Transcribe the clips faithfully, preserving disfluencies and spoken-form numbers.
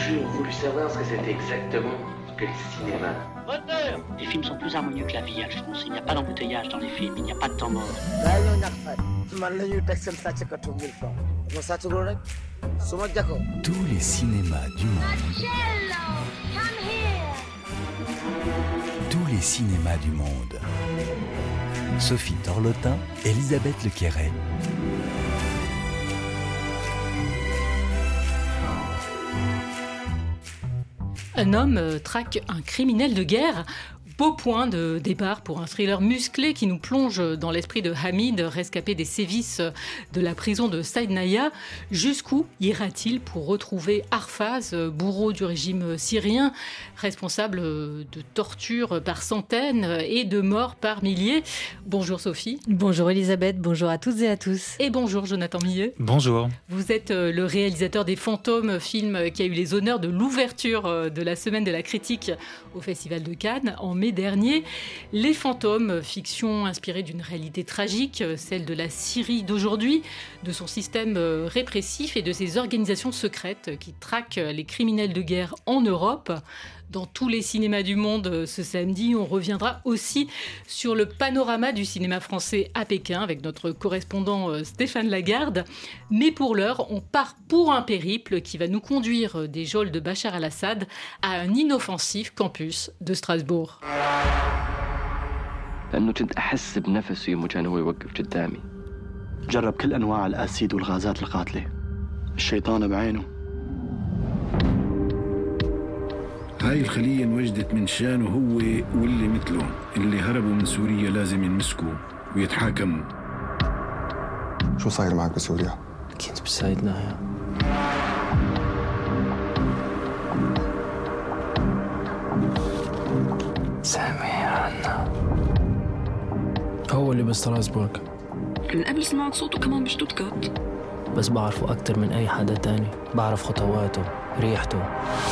toujours voulu savoir ce que c'était exactement que le cinéma. Moteur ! Les films sont plus harmonieux que la vie, Alphonse. Il n'y a pas d'embouteillage dans les films, il n'y a pas de temps mort. Tous les cinémas du monde. Tous les cinémas du monde. Sophie Torlotin, Elisabeth Lequéret. Un homme traque un criminel de guerre. Beau point de départ pour un thriller musclé qui nous plonge dans l'esprit de Hamid, rescapé des sévices de la prison de Saïdnaïa. Jusqu'où ira-t-il pour retrouver Arfaz, bourreau du régime syrien, responsable de tortures par centaines et de morts par milliers? Bonjour Sophie. Bonjour Elisabeth, bonjour à toutes et à tous. Et bonjour Jonathan Millet. Bonjour. Vous êtes le réalisateur des Fantômes, film qui a eu les honneurs de l'ouverture de la Semaine de la Critique au Festival de Cannes en mai dernier. Les Fantômes, fiction inspirée d'une réalité tragique, celle de la Syrie d'aujourd'hui, de son système répressif et de ses organisations secrètes qui traquent les criminels de guerre en Europe. Dans tous les cinémas du monde ce samedi, on reviendra aussi sur le panorama du cinéma français à Pékin avec notre correspondant Stéphane Lagarde. Mais pour l'heure, on part pour un périple qui va nous conduire des geôles de Bachar el-Assad à un inoffensif campus de Strasbourg. لأنه كنت أحس بنفسه يوم كان هو يوقف قدامي. جرب كل أنواع الأسيد والغازات القاتلة. الشيطان بعينه. هاي الخلية انوجدت من شانه هو واللي مثله اللي هربوا من سوريا لازم ينمسكوا ويتحاكموا. شو صاير معك بسوريا؟ كنت بساعدنا سامي عنا هو اللي بستراسبورغ. من قبل سمعت صوته كمان بشتوتغارت. بس بعرفه أكتر من أي حدا تاني. بعرف خطواته ريحته.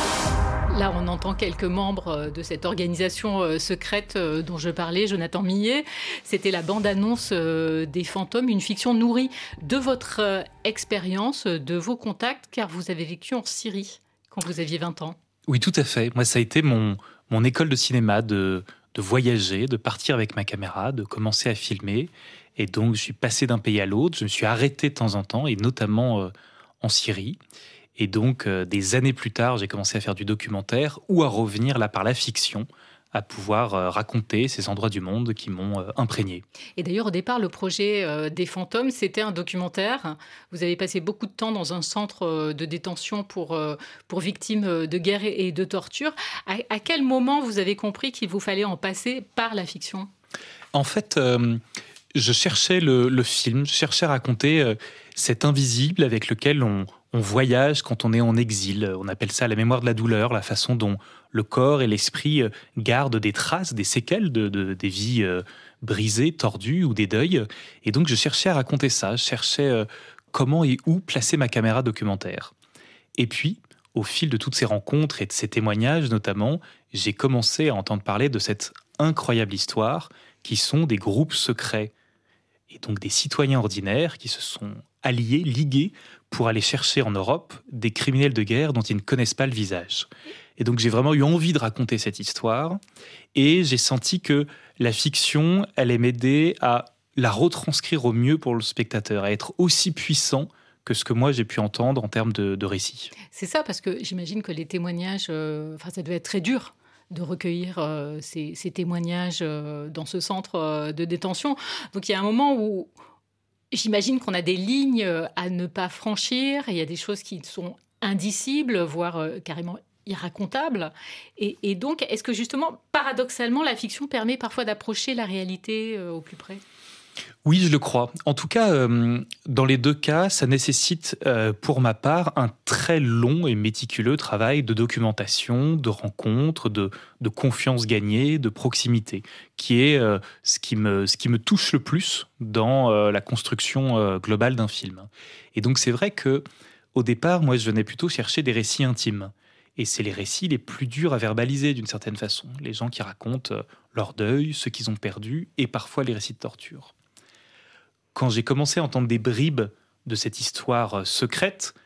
Là, on entend quelques membres de cette organisation secrète dont je parlais, Jonathan Millet. C'était la bande-annonce des Fantômes, une fiction nourrie de votre expérience, de vos contacts, car vous avez vécu en Syrie quand vous aviez vingt ans. Oui, tout à fait. Moi, ça a été mon, mon école de cinéma, de, de voyager, de partir avec ma caméra, de commencer à filmer. Et donc, je suis passé d'un pays à l'autre. Je me suis arrêté de temps en temps, et notamment euh, en Syrie. Et donc, euh, des années plus tard, j'ai commencé à faire du documentaire ou à revenir là par la fiction, à pouvoir euh, raconter ces endroits du monde qui m'ont euh, imprégné. Et d'ailleurs, au départ, le projet euh, des Fantômes, c'était un documentaire. Vous avez passé beaucoup de temps dans un centre euh, de détention pour, euh, pour victimes de guerre et de torture. À, à quel moment vous avez compris qu'il vous fallait en passer par la fiction ? En fait, euh, je cherchais le, le film, je cherchais à raconter euh, cet invisible avec lequel on... On voyage quand on est en exil. On appelle ça la mémoire de la douleur, la façon dont le corps et l'esprit gardent des traces, des séquelles de, de, des vies brisées, tordues ou des deuils. Et donc, je cherchais à raconter ça. Je cherchais comment et où placer ma caméra documentaire. Et puis, au fil de toutes ces rencontres et de ces témoignages notamment, j'ai commencé à entendre parler de cette incroyable histoire qui sont des groupes secrets et donc des citoyens ordinaires qui se sont alliés, ligués pour aller chercher en Europe des criminels de guerre dont ils ne connaissent pas le visage. Et donc j'ai vraiment eu envie de raconter cette histoire et j'ai senti que la fiction allait m'aider à la retranscrire au mieux pour le spectateur, à être aussi puissant que ce que moi j'ai pu entendre en termes de, de récit. C'est ça, parce que j'imagine que les témoignages, euh, enfin, ça devait être très dur de recueillir euh, ces, ces témoignages euh, dans ce centre euh, de détention. Donc il y a un moment où j'imagine qu'on a des lignes à ne pas franchir, il y a des choses qui sont indicibles, voire euh, carrément irracontables. Et, et donc, est-ce que justement, paradoxalement, la fiction permet parfois d'approcher la réalité euh, au plus près ? Oui, je le crois. En tout cas, euh, dans les deux cas, ça nécessite, euh, pour ma part, un très long et méticuleux travail de documentation, de rencontre, de, de confiance gagnée, de proximité, qui est euh, ce, qui me, ce qui me touche le plus dans euh, la construction euh, globale d'un film. Et donc, c'est vrai que au départ, moi, je venais plutôt chercher des récits intimes. Et c'est les récits les plus durs à verbaliser d'une certaine façon. Les gens qui racontent leur deuil, ce qu'ils ont perdu, et parfois les récits de torture. Quand j'ai commencé à entendre des bribes de cette histoire secrète,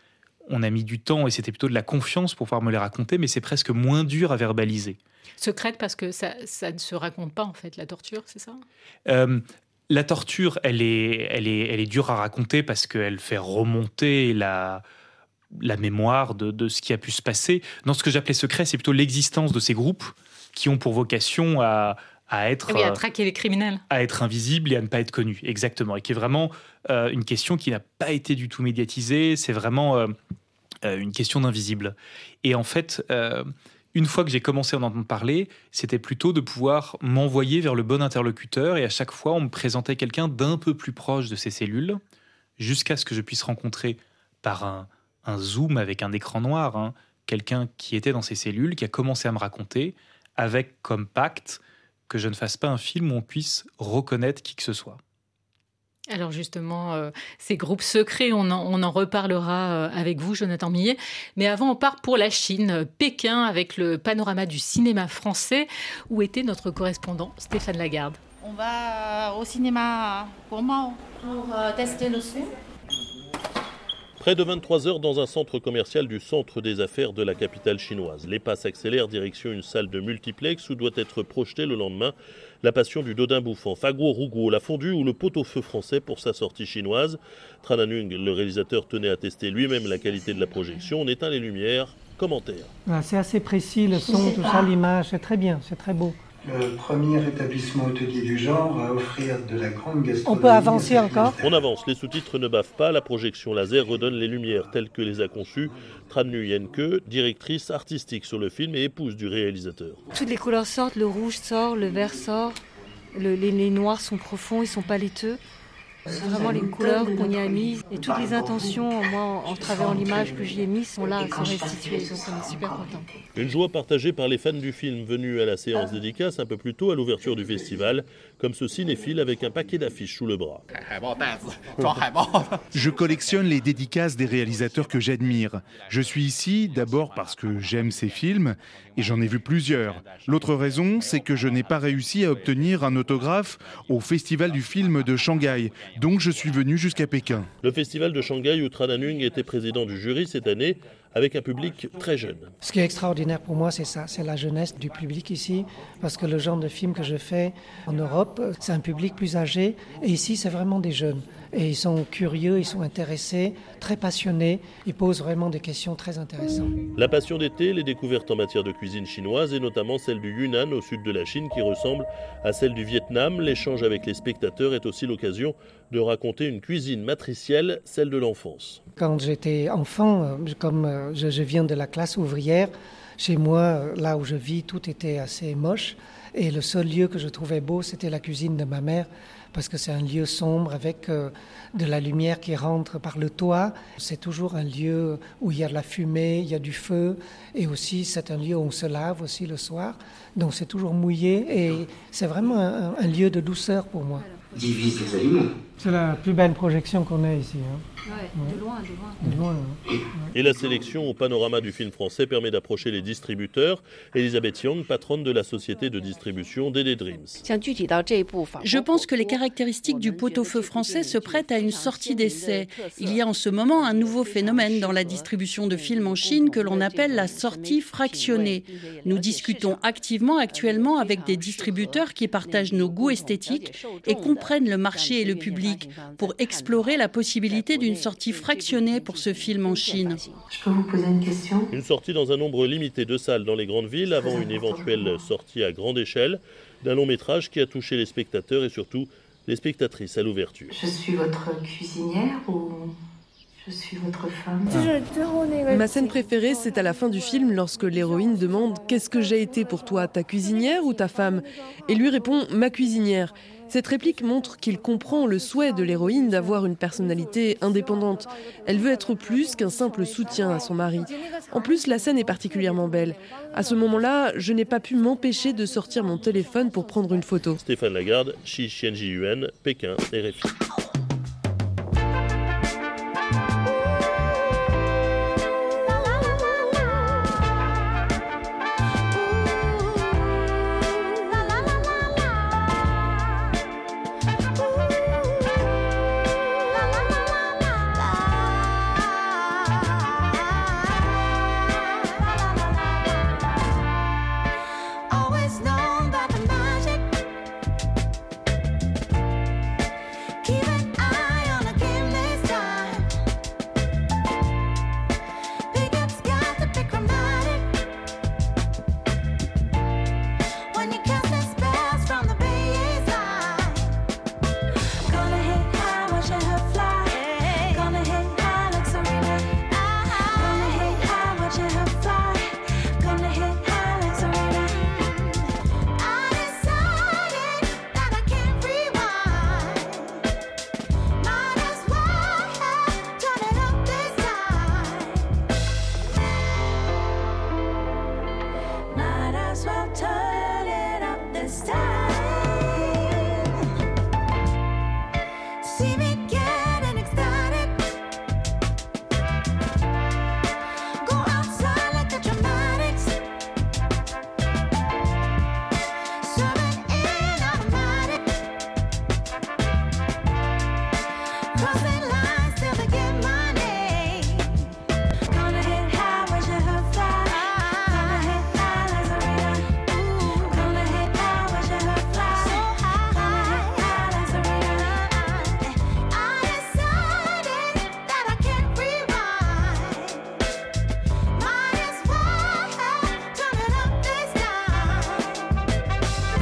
on a mis du temps et c'était plutôt de la confiance pour pouvoir me les raconter, mais c'est presque moins dur à verbaliser. Secrète parce que ça, ça ne se raconte pas, en fait, la torture, c'est ça ? euh, La torture, elle est, elle, est, elle est dure à raconter parce qu'elle fait remonter la, la mémoire de, de ce qui a pu se passer. Dans ce que j'appelais secret, c'est plutôt l'existence de ces groupes qui ont pour vocation à... à être, oui, à traquer les criminels. À être invisible et à ne pas être connu, exactement. Et qui est vraiment euh, une question qui n'a pas été du tout médiatisée. C'est vraiment euh, euh, une question d'invisible. Et en fait, euh, une fois que j'ai commencé à en entendre parler, c'était plutôt de pouvoir m'envoyer vers le bon interlocuteur. Et à chaque fois, on me présentait quelqu'un d'un peu plus proche de ces cellules, jusqu'à ce que je puisse rencontrer par un, un zoom avec un écran noir, hein, quelqu'un qui était dans ces cellules, qui a commencé à me raconter, avec comme pacte que je ne fasse pas un film où on puisse reconnaître qui que ce soit. Alors justement, euh, ces groupes secrets, on en, on en reparlera euh, avec vous, Jonathan Millet. Mais avant, on part pour la Chine, Pékin, avec le panorama du cinéma français. Où était notre correspondant, Stéphane Lagarde ? On va au cinéma gourmand pour euh, tester le son. Près de vingt-trois heures dans un centre commercial du centre des affaires de la capitale chinoise. Les pas s'accélèrent direction une salle de multiplex où doit être projetée le lendemain La Passion du Dodin bouffant, Faguo Rougo, La Fondue ou le pot-au-feu français pour sa sortie chinoise. Tran Anh Ung, le réalisateur, tenait à tester lui-même la qualité de la projection. On éteint les lumières. Commentaire. C'est assez précis, le son, tout ça, l'image, c'est très bien, c'est très beau. Le premier établissement hôtelier du genre à offrir de la grande gastronomie. On peut avancer encore ? On avance, les sous-titres ne bavent pas, la projection laser redonne les lumières telles que les a conçues Tran Nguyen Ke, directrice artistique sur le film et épouse du réalisateur. Toutes les couleurs sortent, le rouge sort, le vert sort, le, les, les noirs sont profonds, ils sont pas laiteux. C'est vraiment les couleurs qu'on y a mises et toutes les intentions, moi, en, en travaillant l'image que j'y ai mise, sont là, sont restituées, donc on est super contents. Une joie partagée par les fans du film venus à la séance dédicace un peu plus tôt à l'ouverture du festival, comme ce cinéphile avec un paquet d'affiches sous le bras. Je collectionne les dédicaces des réalisateurs que j'admire. Je suis ici d'abord parce que j'aime ces films et j'en ai vu plusieurs. L'autre raison, c'est que je n'ai pas réussi à obtenir un autographe au Festival du film de Shanghai. Donc je suis venu jusqu'à Pékin. Le festival de Shanghai où Tran Anh Ung était président du jury cette année, avec un public très jeune. Ce qui est extraordinaire pour moi, c'est ça, c'est la jeunesse du public ici, parce que le genre de film que je fais en Europe, c'est un public plus âgé, et ici, c'est vraiment des jeunes. Et ils sont curieux, ils sont intéressés, très passionnés, ils posent vraiment des questions très intéressantes. La passion d'été, les découvertes en matière de cuisine chinoise, et notamment celle du Yunnan au sud de la Chine, qui ressemble à celle du Vietnam. L'échange avec les spectateurs est aussi l'occasion de raconter une cuisine matricielle, celle de l'enfance. Quand j'étais enfant, comme je, je viens de la classe ouvrière, chez moi, là où je vis, tout était assez moche. Et le seul lieu que je trouvais beau, c'était la cuisine de ma mère, parce que c'est un lieu sombre avec euh, de la lumière qui rentre par le toit. C'est toujours un lieu où il y a de la fumée, il y a du feu, et aussi c'est un lieu où on se lave aussi le soir. Donc c'est toujours mouillé, et c'est vraiment un, un lieu de douceur pour moi. Divise les aliments. C'est la plus belle projection qu'on ait ici. Hein. Ouais, de loin, de loin. De loin hein. Et la sélection au panorama du film français permet d'approcher les distributeurs. Elisabeth Young, patronne de la société de distribution D D Dreams. Je pense que les caractéristiques du pot-au-feu français se prêtent à une sortie d'essai. Il y a en ce moment un nouveau phénomène dans la distribution de films en Chine que l'on appelle la sortie fractionnée. Nous discutons activement actuellement avec des distributeurs qui partagent nos goûts esthétiques et comprennent le marché et le public pour explorer la possibilité d'une sortie fractionnée pour ce film en Chine. Je peux vous poser une question ? Une sortie dans un nombre limité de salles dans les grandes villes avant une éventuelle sortie à grande échelle d'un long métrage qui a touché les spectateurs et surtout les spectatrices à l'ouverture. Je suis votre cuisinière ou je suis votre femme ? Ma scène préférée, c'est à la fin du film lorsque l'héroïne demande « Qu'est-ce que j'ai été pour toi, ta cuisinière ou ta femme ?» et lui répond « Ma cuisinière ». Cette réplique montre qu'il comprend le souhait de l'héroïne d'avoir une personnalité indépendante. Elle veut être plus qu'un simple soutien à son mari. En plus, la scène est particulièrement belle. À ce moment-là, je n'ai pas pu m'empêcher de sortir mon téléphone pour prendre une photo. Stéphane Lagarde, Xi Xianjiyuan, Pékin, R F I.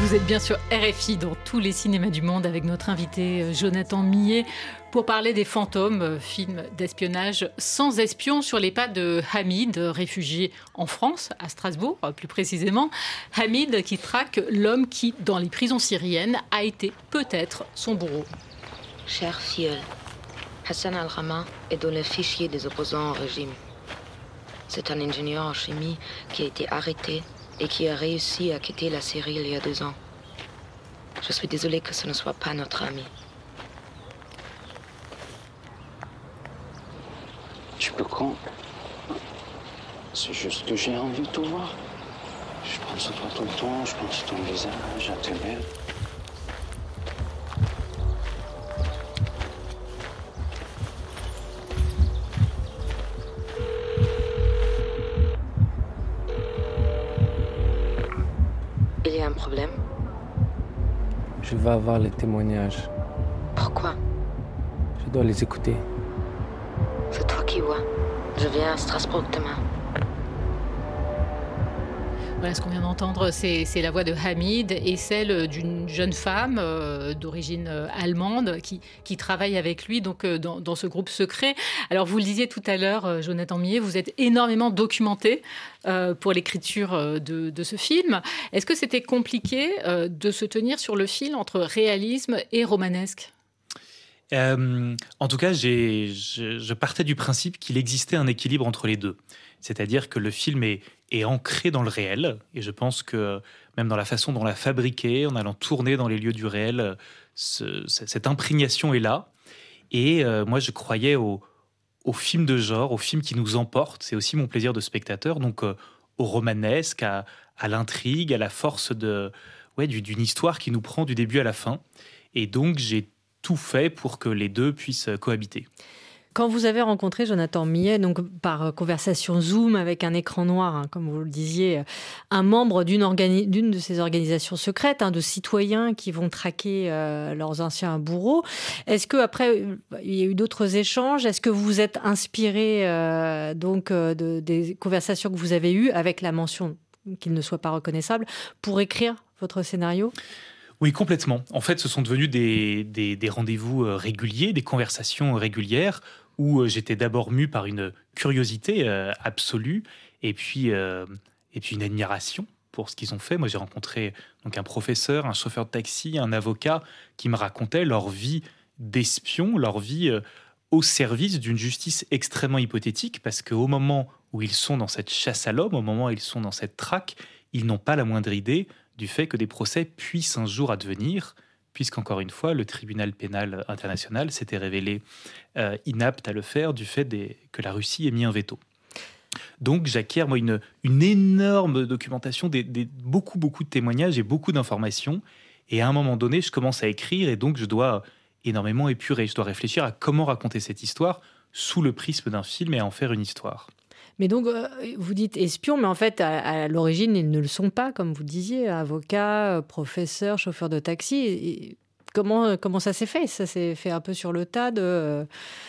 Vous êtes bien sur R F I dans tous les cinémas du monde avec notre invité Jonathan Millet pour parler des Fantômes, film d'espionnage sans espion sur les pas de Hamid, réfugié en France, à Strasbourg plus précisément. Hamid qui traque l'homme qui, dans les prisons syriennes, a été peut-être son bourreau. Cher filleul, Hassan Al-Rama est dans le fichier des opposants au régime. C'est un ingénieur en chimie qui a été arrêté et qui a réussi à quitter la Syrie il y a deux ans. Je suis désolée que ce ne soit pas notre ami. Tu peux quand? C'est juste que j'ai envie de te voir. Je pense à toi tout le temps, je pense à ton visage, à tes lèvres. Il y a un problème? Je vais avoir les témoignages. Pourquoi? Je dois les écouter. C'est toi qui vois. Je viens à Strasbourg demain. Voilà, ce qu'on vient d'entendre, c'est, c'est la voix de Hamid et celle d'une jeune femme euh, d'origine euh, allemande qui, qui travaille avec lui donc, euh, dans, dans ce groupe secret. Alors, vous le disiez tout à l'heure, euh, Jonathan Millet, vous êtes énormément documenté euh, pour l'écriture euh, de, de ce film. Est-ce que c'était compliqué euh, de se tenir sur le fil entre réalisme et romanesque ? Euh, en tout cas, j'ai, je, je partais du principe qu'il existait un équilibre entre les deux. C'est-à-dire que le film est, est ancré dans le réel. Et je pense que même dans la façon dont on l'a fabriqué, en allant tourner dans les lieux du réel, ce, cette imprégnation est là. Et euh, moi, je croyais au, au film de genre, au film qui nous emporte. C'est aussi mon plaisir de spectateur. Donc, euh, au romanesque, à, à l'intrigue, à la force de, ouais, d'une histoire qui nous prend du début à la fin. Et donc, j'ai tout fait pour que les deux puissent cohabiter. Quand vous avez rencontré Jonathan Millet, donc par conversation Zoom avec un écran noir, hein, comme vous le disiez, un membre d'une, organi- d'une de ces organisations secrètes, hein, de citoyens qui vont traquer euh, leurs anciens bourreaux, est-ce qu'après, il y a eu d'autres échanges? Est-ce que vous vous êtes inspiré euh, donc, euh, de, des conversations que vous avez eues, avec la mention qu'il ne soit pas reconnaissable, pour écrire votre scénario ? Oui, complètement. En fait, ce sont devenus des, des, des rendez-vous réguliers, des conversations régulières, où j'étais d'abord mu par une curiosité euh, absolue, et puis, euh, et puis une admiration pour ce qu'ils ont fait. Moi, j'ai rencontré donc, un professeur, un chauffeur de taxi, un avocat, qui me racontaient leur vie d'espion, leur vie euh, au service d'une justice extrêmement hypothétique, parce qu'au moment où ils sont dans cette chasse à l'homme, au moment où ils sont dans cette traque, ils n'ont pas la moindre idée du fait que des procès puissent un jour advenir, puisqu'encore une fois, le tribunal pénal international s'était révélé euh, inapte à le faire du fait des, que la Russie ait mis un veto. Donc j'acquiers moi, une, une énorme documentation, des, des, beaucoup, beaucoup de témoignages et beaucoup d'informations. Et à un moment donné, je commence à écrire et donc je dois énormément épurer. Je dois réfléchir à comment raconter cette histoire sous le prisme d'un film et à en faire une histoire. Mais donc, euh, vous dites espions, mais en fait, à, à l'origine, ils ne le sont pas, comme vous disiez, avocats, professeurs, chauffeurs de taxi. Et comment, comment ça s'est fait? Ça s'est fait un peu sur le tas de... Euh...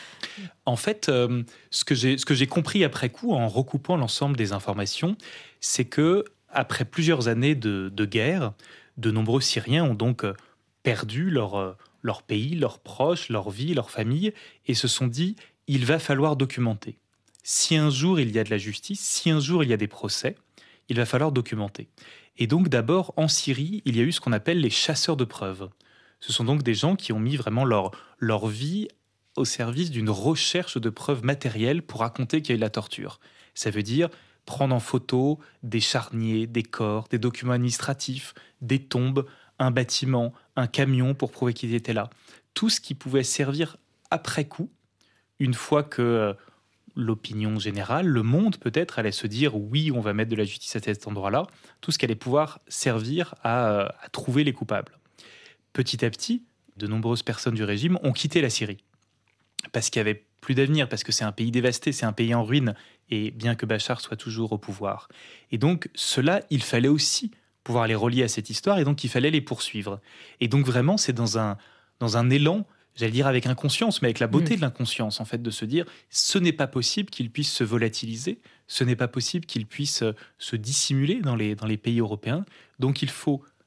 En fait, euh, ce que j'ai, ce que j'ai compris après coup, en recoupant l'ensemble des informations, c'est que après plusieurs années de, de guerre, de nombreux Syriens ont donc perdu leur, leur pays, leurs proches, leur vie, leur famille, et se sont dit, il va falloir documenter. Si un jour il y a de la justice, si un jour il y a des procès, il va falloir documenter. Et donc d'abord, en Syrie, il y a eu ce qu'on appelle les chasseurs de preuves. Ce sont donc des gens qui ont mis vraiment leur, leur vie au service d'une recherche de preuves matérielles pour raconter qu'il y a eu de la torture. Ça veut dire prendre en photo des charniers, des corps, des documents administratifs, des tombes, un bâtiment, un camion pour prouver qu'ils étaient là. Tout ce qui pouvait servir après coup, une fois que... l'opinion générale, le monde peut-être allait se dire oui, on va mettre de la justice à cet endroit-là, tout ce qui allait pouvoir servir à, à trouver les coupables. Petit à petit, de nombreuses personnes du régime ont quitté la Syrie parce qu'il n'y avait plus d'avenir, parce que c'est un pays dévasté, c'est un pays en ruine, et bien que Bachar soit toujours au pouvoir. Et donc, cela, il fallait aussi pouvoir les relier à cette histoire, et donc il fallait les poursuivre. Et donc vraiment, c'est dans un, dans un élan, j'allais dire avec inconscience, mais avec la beauté mmh. de l'inconscience, en fait, de se dire ce n'est pas possible qu'il puisse se volatiliser, ce n'est pas possible qu'il puisse se dissimuler dans les, dans les pays européens, donc il faut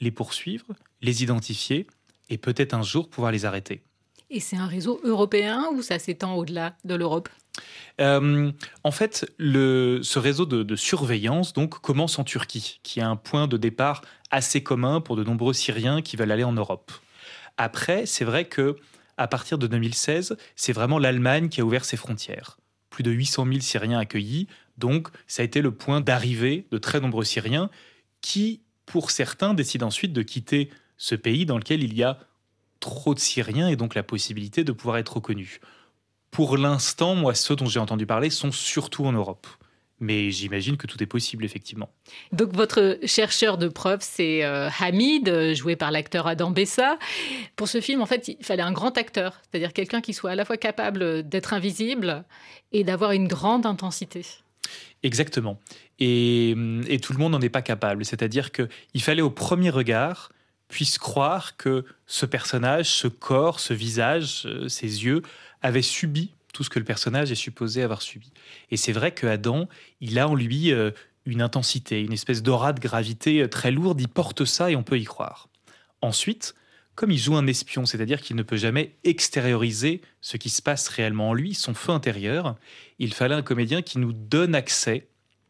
les poursuivre, les identifier et peut-être un jour pouvoir les arrêter. Et c'est un réseau européen ou ça s'étend au-delà de l'Europe ? Euh, en fait, le, ce réseau de, de surveillance donc, commence en Turquie, qui est un point de départ assez commun pour de nombreux Syriens qui veulent aller en Europe. Après, c'est vrai qu'à partir de deux mille seize, c'est vraiment l'Allemagne qui a ouvert ses frontières. Plus de huit cent mille Syriens accueillis, donc ça a été le point d'arrivée de très nombreux Syriens qui, pour certains, décident ensuite de quitter ce pays dans lequel il y a trop de Syriens et donc la possibilité de pouvoir être reconnus. Pour l'instant, moi, ceux dont j'ai entendu parler sont surtout en Europe. Mais j'imagine que tout est possible, effectivement. Donc, votre chercheur de preuves, c'est euh, Hamid, joué par l'acteur Adam Bessa. Pour ce film, en fait, il fallait un grand acteur, c'est-à-dire quelqu'un qui soit à la fois capable d'être invisible et d'avoir une grande intensité. Exactement. Et, et tout le monde n'en est pas capable. C'est-à-dire qu'il fallait, au premier regard, puisse croire que ce personnage, ce corps, ce visage, ses yeux, avait subi tout ce que le personnage est supposé avoir subi. Et c'est vrai que Adam, il a en lui euh, une intensité, une espèce d'aura de gravité très lourde, il porte ça et on peut y croire. Ensuite, comme il joue un espion, c'est-à-dire qu'il ne peut jamais extérioriser ce qui se passe réellement en lui, son feu intérieur, il fallait un comédien qui nous donne accès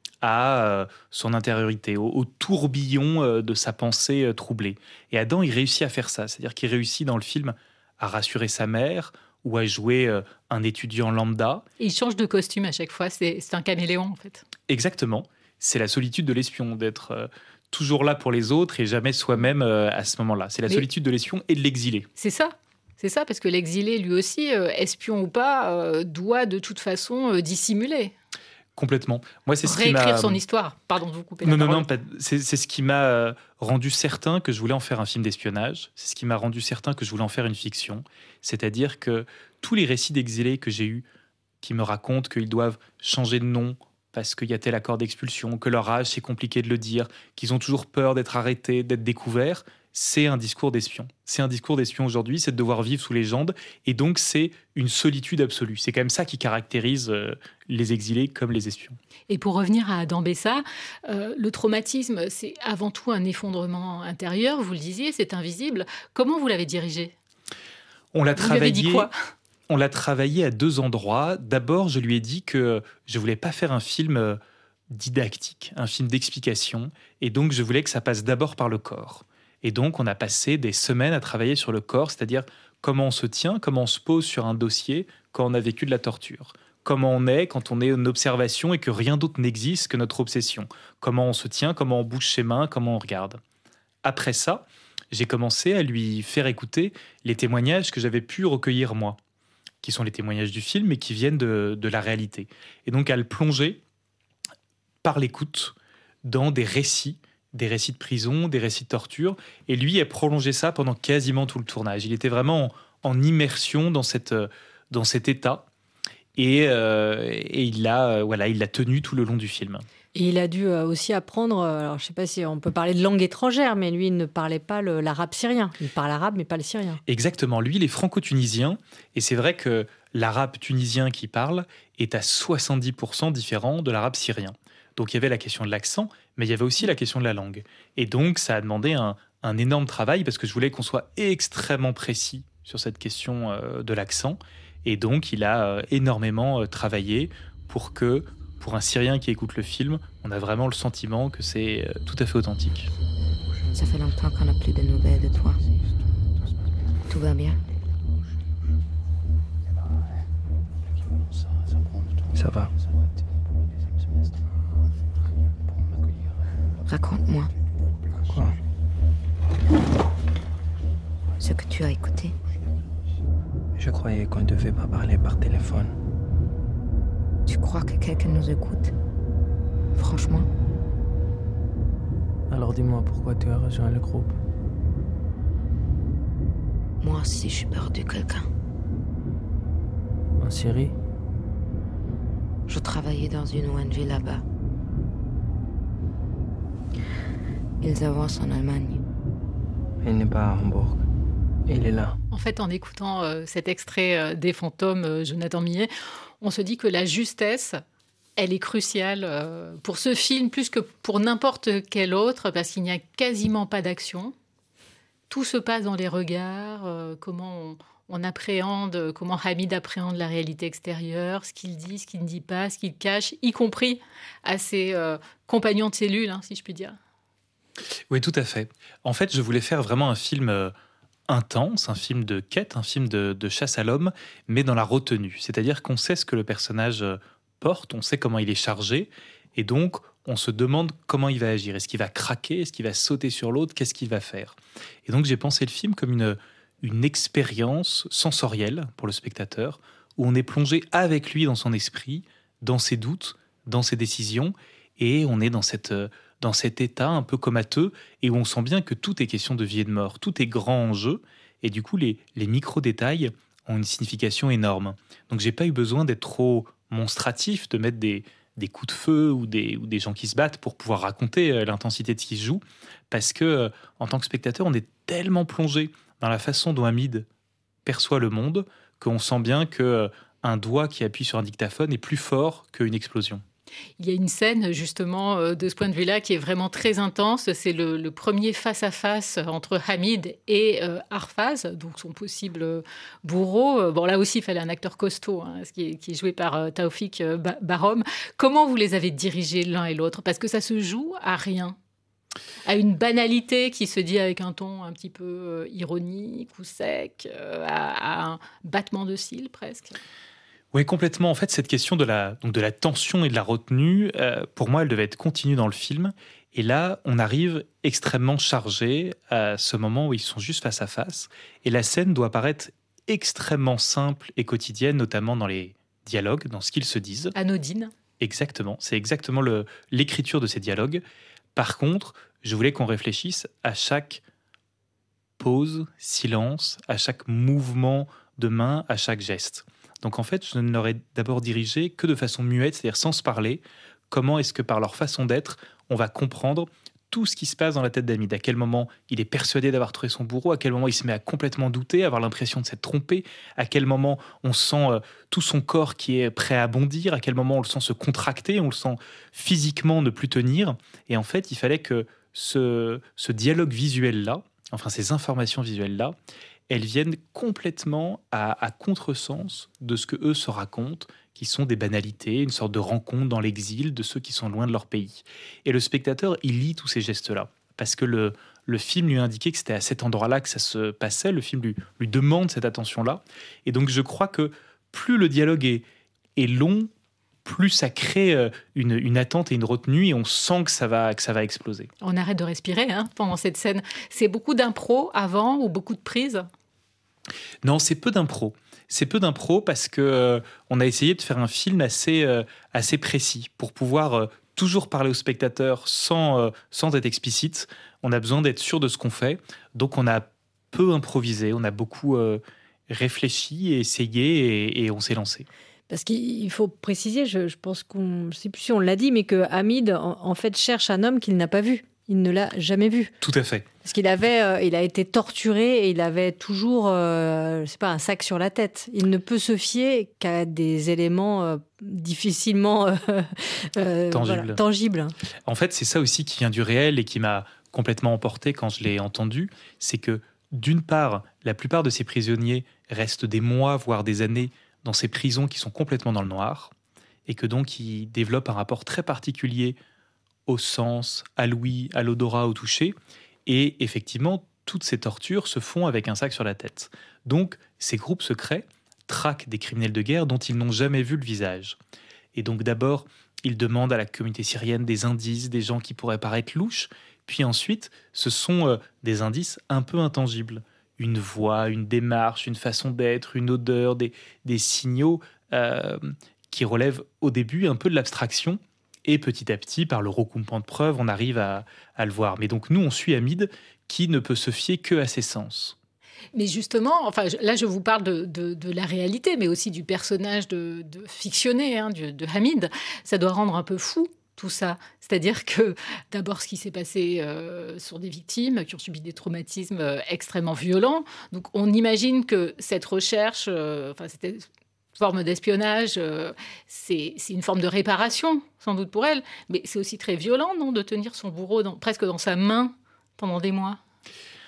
à euh, son intériorité, au, au tourbillon euh, de sa pensée euh, troublée. Et Adam, il réussit à faire ça, c'est-à-dire qu'il réussit dans le film à rassurer sa mère, ou à jouer euh, un étudiant lambda. Il change de costume à chaque fois, c'est, c'est un caméléon en fait. Exactement, c'est la solitude de l'espion, d'être euh, toujours là pour les autres et jamais soi-même euh, à ce moment-là. C'est la Mais solitude de l'espion et de l'exilé. C'est ça, c'est ça, parce que l'exilé lui aussi, euh, espion ou pas, euh, doit de toute façon euh, dissimuler. Complètement. Moi, c'est ce Réécrire qui m'a... son histoire. Pardon de vous couper non, la non, parole. Non, pas... c'est, c'est ce qui m'a euh, rendu certain que je voulais en faire un film d'espionnage. C'est ce qui m'a rendu certain que je voulais en faire une fiction. C'est-à-dire que tous les récits d'exilés que j'ai eus, qui me racontent qu'ils doivent changer de nom parce qu'il y a tel accord d'expulsion, que leur âge, c'est compliqué de le dire, qu'ils ont toujours peur d'être arrêtés, d'être découverts, c'est un discours d'espion. C'est un discours d'espion aujourd'hui, c'est de devoir vivre sous légende, et donc c'est une solitude absolue. C'est quand même ça qui caractérise euh, les exilés comme les espions. Et pour revenir à Adam Bessa, euh, le traumatisme, c'est avant tout un effondrement intérieur, vous le disiez, c'est invisible. Comment vous l'avez dirigé ? On l'a vous travaillé. Lui avez dit quoi ? On l'a travaillé à deux endroits. D'abord, je lui ai dit que je voulais pas faire un film didactique, un film d'explication, et donc je voulais que ça passe d'abord par le corps. Et donc, on a passé des semaines à travailler sur le corps, c'est-à-dire comment on se tient, comment on se pose sur un dossier quand on a vécu de la torture. Comment on est quand on est en observation et que rien d'autre n'existe que notre obsession. Comment on se tient, comment on bouge ses mains, comment on regarde. Après ça, j'ai commencé à lui faire écouter les témoignages que j'avais pu recueillir moi, qui sont les témoignages du film, mais qui viennent de, de la réalité. Et donc, à le plonger par l'écoute dans des récits, des récits de prison, des récits de torture. Et lui a prolongé ça pendant quasiment tout le tournage. Il était vraiment en, en immersion dans, cette, dans cet état. Et, euh, et il l'a voilà, il l'a tenu tout le long du film. Et il a dû aussi apprendre, alors je ne sais pas si on peut parler de langue étrangère, mais lui, il ne parlait pas le, l'arabe syrien. Il parle arabe, mais pas le syrien. Exactement. Lui, il est franco-tunisien. Et c'est vrai que l'arabe tunisien qu'il parle est à soixante-dix pour cent différent de l'arabe syrien. Donc il y avait la question de l'accent, mais il y avait aussi la question de la langue. Et donc ça a demandé un, un énorme travail, parce que je voulais qu'on soit extrêmement précis sur cette question euh, de l'accent. Et donc il a euh, énormément euh, travaillé pour que, pour un Syrien qui écoute le film, on a vraiment le sentiment que c'est euh, tout à fait authentique. Ça fait longtemps qu'on n'a plus de nouvelles de toi. Tout va bien? Ça va. Raconte-moi. Quoi? Ce que tu as écouté. Je croyais qu'on ne devait pas parler par téléphone. Tu crois que quelqu'un nous écoute? Franchement? Alors dis-moi pourquoi tu as rejoint le groupe. Moi aussi, j'ai perdu quelqu'un. En Syrie? Je travaillais dans une O N G là-bas. Ils avancent en Allemagne. Il n'est pas à Hambourg. Il est là. En fait, en écoutant euh, cet extrait euh, des Fantômes, euh, Jonathan Millet, on se dit que la justesse, elle est cruciale euh, pour ce film, plus que pour n'importe quel autre, parce qu'il n'y a quasiment pas d'action. tout se passe dans les regards, euh, comment on, on appréhende, comment Hamid appréhende la réalité extérieure, ce qu'il dit, ce qu'il ne dit pas, ce qu'il cache, y compris à ses euh, compagnons de cellule, hein, si je puis dire. Oui, tout à fait. En fait, je voulais faire vraiment un film euh, intense, un film de quête, un film de, de chasse à l'homme, mais dans la retenue. C'est-à-dire qu'on sait ce que le personnage porte, on sait comment il est chargé, et donc on se demande comment il va agir. Est-ce qu'il va craquer? Est-ce qu'il va sauter sur l'autre? Qu'est-ce qu'il va faire? Et donc j'ai pensé le film comme une, une expérience sensorielle pour le spectateur, où on est plongé avec lui dans son esprit, dans ses doutes, dans ses décisions, et on est dans cette... dans cet état un peu comateux et où on sent bien que tout est question de vie et de mort, tout est grand en jeu et du coup les, les micro-détails ont une signification énorme. Donc j'ai pas eu besoin d'être trop monstratif, de mettre des, des coups de feu ou des, ou des gens qui se battent pour pouvoir raconter l'intensité de ce qui se joue, parce que en tant que spectateur, on est tellement plongé dans la façon dont Hamid perçoit le monde qu'on sent bien qu'un doigt qui appuie sur un dictaphone est plus fort qu'une explosion. Il y a une scène, justement, de ce point de vue-là, qui est vraiment très intense. C'est le, le premier face-à-face entre Hamid et euh, Arfaz, donc son possible bourreau. Bon, là aussi, il fallait un acteur costaud, hein, qui, est, qui est joué par euh, Taoufik euh, Barom. Comment vous les avez dirigés l'un et l'autre? Parce que ça se joue à rien. À une banalité qui se dit avec un ton un petit peu euh, ironique ou sec, euh, à, à un battement de cils, presque. Oui, complètement. En fait, cette question de la, donc de la tension et de la retenue, euh, pour moi, elle devait être continue dans le film. Et là, on arrive extrêmement chargé à ce moment où ils sont juste face à face. Et la scène doit paraître extrêmement simple et quotidienne, notamment dans les dialogues, dans ce qu'ils se disent. Anodine. Exactement. C'est exactement le, l'écriture de ces dialogues. Par contre, je voulais qu'on réfléchisse à chaque pause, silence, à chaque mouvement de main, à chaque geste. Donc en fait, je ne leur ai d'abord dirigé que de façon muette, c'est-à-dire sans se parler. Comment est-ce que par leur façon d'être, on va comprendre tout ce qui se passe dans la tête d'Hamid? À quel moment il est persuadé d'avoir trouvé son bourreau? À quel moment il se met à complètement douter, avoir l'impression de s'être trompé? À quel moment on sent euh, tout son corps qui est prêt à bondir? À quel moment on le sent se contracter? On le sent physiquement ne plus tenir? Et en fait, il fallait que ce, ce dialogue visuel-là, enfin ces informations visuelles-là, elles viennent complètement à, à contresens de ce que eux se racontent, qui sont des banalités, une sorte de rencontre dans l'exil de ceux qui sont loin de leur pays. Et le spectateur, il lit tous ces gestes-là, parce que le, le film lui indiquait que c'était à cet endroit-là que ça se passait, le film lui, lui demande cette attention-là. Et donc je crois que plus le dialogue est, est long, plus ça crée une, une attente et une retenue, et on sent que ça va, que ça va exploser. On arrête de respirer hein, pendant cette scène. C'est beaucoup d'impro avant ou beaucoup de prises? Non, c'est peu d'impro. C'est peu d'impro parce que euh, on a essayé de faire un film assez, euh, assez précis pour pouvoir euh, toujours parler au spectateur sans, euh, sans être explicite. On a besoin d'être sûr de ce qu'on fait. Donc on a peu improvisé, on a beaucoup euh, réfléchi et essayé et, et on s'est lancé. Parce qu'il faut préciser, je, je pense qu'on, je ne sais plus si on l'a dit, mais que Hamid en, en fait cherche un homme qu'il n'a pas vu. Il ne l'a jamais vu. Tout à fait. Parce qu'il avait, euh, il a été torturé et il avait toujours, euh, je sais pas, un sac sur la tête. Il ne peut se fier qu'à des éléments euh, difficilement euh, euh, tangibles. Voilà, tangibles. En fait, c'est ça aussi qui vient du réel et qui m'a complètement emporté quand je l'ai entendu. C'est que, d'une part, la plupart de ces prisonniers restent des mois, voire des années, dans ces prisons qui sont complètement dans le noir, et que donc ils développent un rapport très particulier au sens, à l'ouïe, à l'odorat, au toucher. Et effectivement, toutes ces tortures se font avec un sac sur la tête. Donc, ces groupes secrets traquent des criminels de guerre dont ils n'ont jamais vu le visage. Et donc, d'abord, ils demandent à la communauté syrienne des indices, des gens qui pourraient paraître louches. Puis ensuite, ce sont euh, des indices un peu intangibles. Une voix, une démarche, une façon d'être, une odeur, des, des signaux euh, qui relèvent au début un peu de l'abstraction. Et petit à petit, par le recoupement de preuves, on arrive à, à le voir. Mais donc nous, on suit Hamid qui ne peut se fier que à ses sens. Mais justement, enfin, là, je vous parle de, de, de la réalité, mais aussi du personnage de, de fictionné hein, de, de Hamid. Ça doit rendre un peu fou tout ça. C'est-à-dire que d'abord, ce qui s'est passé euh, sur des victimes qui ont subi des traumatismes euh, extrêmement violents. Donc, on imagine que cette recherche, euh, enfin, c'était forme d'espionnage, euh, c'est, c'est une forme de réparation, sans doute pour elle, mais c'est aussi très violent, non, de tenir son bourreau dans, presque dans sa main pendant des mois.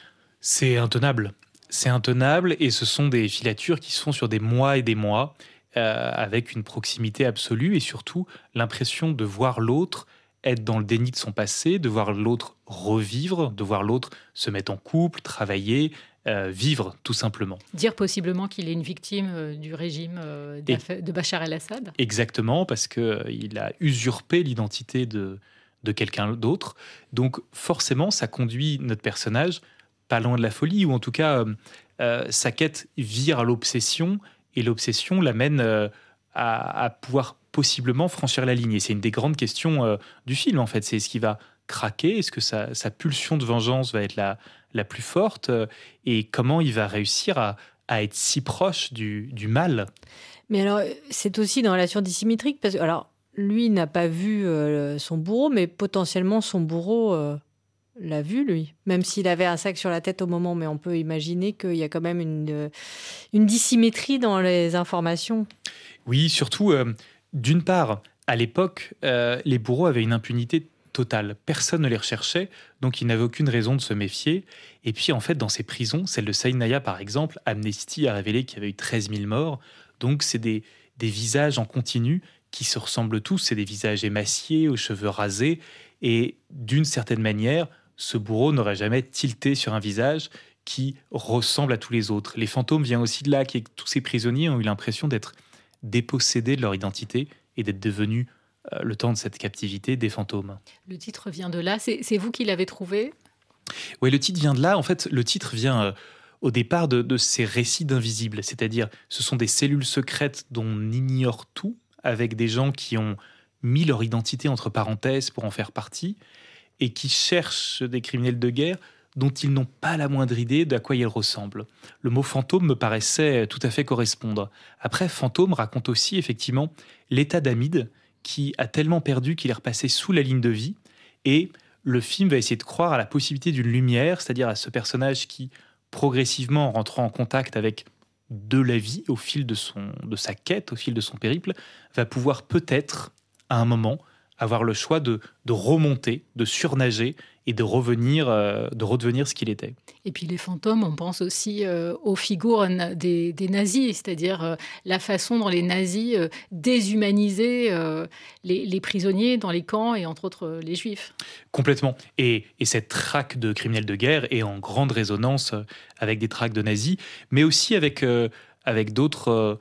C'est intenable. C'est intenable et ce sont des filatures qui se font sur des mois et des mois, euh, avec une proximité absolue et surtout l'impression de voir l'autre être dans le déni de son passé, de voir l'autre revivre, de voir l'autre se mettre en couple, travailler, euh, vivre tout simplement. Dire possiblement qu'il est une victime euh, du régime euh, de Bachar el-Assad. Exactement, parce qu'il euh, a usurpé l'identité de, de quelqu'un d'autre. Donc forcément, ça conduit notre personnage pas loin de la folie, ou en tout cas, euh, euh, sa quête vire à l'obsession, et l'obsession l'amène euh, à, à pouvoir possiblement franchir la ligne. Et c'est une des grandes questions euh, du film, en fait. C'est est-ce qu'il va craquer? Est-ce que sa, sa pulsion de vengeance va être la, la plus forte? Et comment il va réussir à, à être si proche du, du mal? Mais alors, c'est aussi une relation dissymétrique, parce que, alors, lui n'a pas vu euh, son bourreau, mais potentiellement son bourreau euh, l'a vu, lui. Même s'il avait un sac sur la tête au moment, mais on peut imaginer qu'il y a quand même une, une dissymétrie dans les informations. Oui, surtout, euh, d'une part, à l'époque, euh, les bourreaux avaient une impunité totale. Personne ne les recherchait, donc ils n'avaient aucune raison de se méfier. Et puis, en fait, dans ces prisons, celle de Saïnaya, par exemple, Amnesty a révélé qu'il y avait eu treize mille morts. Donc, c'est des, des visages en continu qui se ressemblent tous. C'est des visages émaciés, aux cheveux rasés. Et d'une certaine manière, ce bourreau n'aurait jamais tilté sur un visage qui ressemble à tous les autres. Les fantômes viennent aussi de là, que tous ces prisonniers ont eu l'impression d'être dépossédés de leur identité et d'être devenus, euh, le temps de cette captivité, des fantômes. Le titre vient de là. C'est, c'est vous qui l'avez trouvé? Oui, le titre vient de là. En fait, le titre vient euh, au départ de, de ces récits d'invisibles. C'est-à-dire, ce sont des cellules secrètes dont on ignore tout, avec des gens qui ont mis leur identité entre parenthèses pour en faire partie, et qui cherchent des criminels de guerre dont ils n'ont pas la moindre idée d'à quoi ils ressemblent. Le mot fantôme me paraissait tout à fait correspondre. Après, fantôme raconte aussi effectivement l'état d'Hamid, qui a tellement perdu qu'il est repassé sous la ligne de vie, et le film va essayer de croire à la possibilité d'une lumière, c'est-à-dire à ce personnage qui, progressivement, en rentrant en contact avec de la vie au fil de, son, de sa quête, au fil de son périple, va pouvoir peut-être, à un moment, avoir le choix de, de remonter, de surnager et de revenir, euh, de redevenir ce qu'il était. Et puis les fantômes, on pense aussi euh, aux figures des, des nazis, c'est-à-dire euh, la façon dont les nazis euh, déshumanisaient euh, les, les prisonniers dans les camps et entre autres euh, les juifs. Complètement. Et, et cette traque de criminels de guerre est en grande résonance euh, avec des traques de nazis, mais aussi avec, euh, avec d'autres... Euh,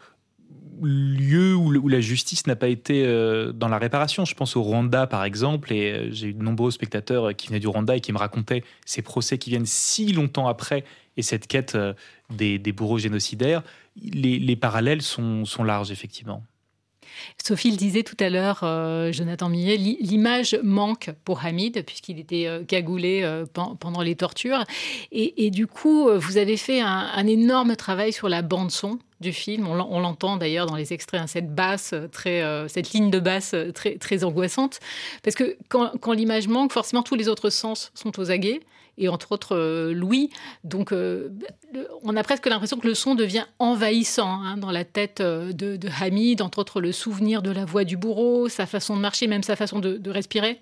lieux où, où la justice n'a pas été euh, dans la réparation. Je pense au Rwanda, par exemple, et euh, j'ai eu de nombreux spectateurs qui venaient du Rwanda et qui me racontaient ces procès qui viennent si longtemps après et cette quête euh, des, des bourreaux génocidaires. Les, les parallèles sont, sont larges, effectivement. Sophie le disait tout à l'heure, euh, Jonathan Millet, l'image manque pour Hamid, puisqu'il était euh, cagoulé euh, pendant les tortures. Et, et du coup, vous avez fait un, un énorme travail sur la bande-son du film. On, on l'entend d'ailleurs dans les extraits, hein, cette basse, très, euh, cette ligne de basse très, très angoissante. Parce que quand, quand l'image manque, forcément, tous les autres sens sont aux aguets. Et entre autres, euh, Louis. Donc, euh, on a presque l'impression que le son devient envahissant hein, dans la tête de, de Hamid, entre autres le souvenir de la voix du bourreau, sa façon de marcher, même sa façon de, de respirer.